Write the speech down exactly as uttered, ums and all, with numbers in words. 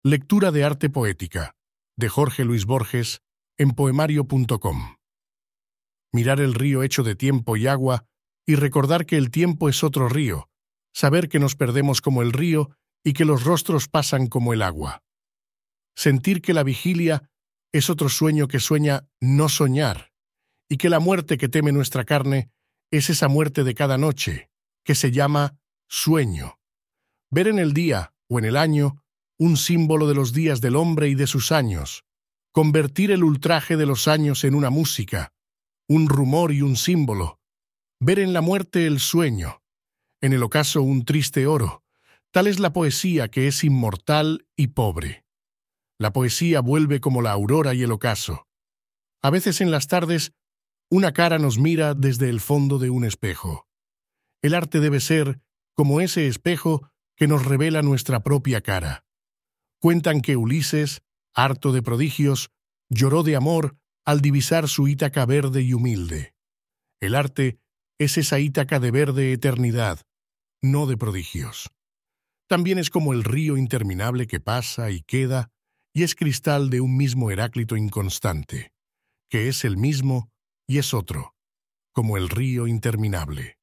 Lectura de arte poética, de Jorge Luis Borges, en poemario punto com. Mirar el río hecho de tiempo y agua, y recordar que el tiempo es otro río, saber que nos perdemos como el río y que los rostros pasan como el agua. Sentir que la vigilia es otro sueño que sueña no soñar, y que la muerte que teme nuestra carne es esa muerte de cada noche, que se llama sueño. Ver en el día o en el año un símbolo de los días del hombre y de sus años, convertir el ultraje de los años en una música, un rumor y un símbolo, ver en la muerte el sueño, en el ocaso un triste oro, tal es la poesía que es inmortal y pobre. La poesía vuelve como la aurora y el ocaso. A veces en las tardes, una cara nos mira desde el fondo de un espejo. El arte debe ser como ese espejo que nos revela nuestra propia cara. Cuentan que Ulises, harto de prodigios, lloró de amor al divisar su Ítaca verde y humilde. El arte es esa Ítaca de verde eternidad, no de prodigios. También es como el río interminable que pasa y queda, y es cristal de un mismo Heráclito inconstante, que es el mismo y es otro, como el río interminable.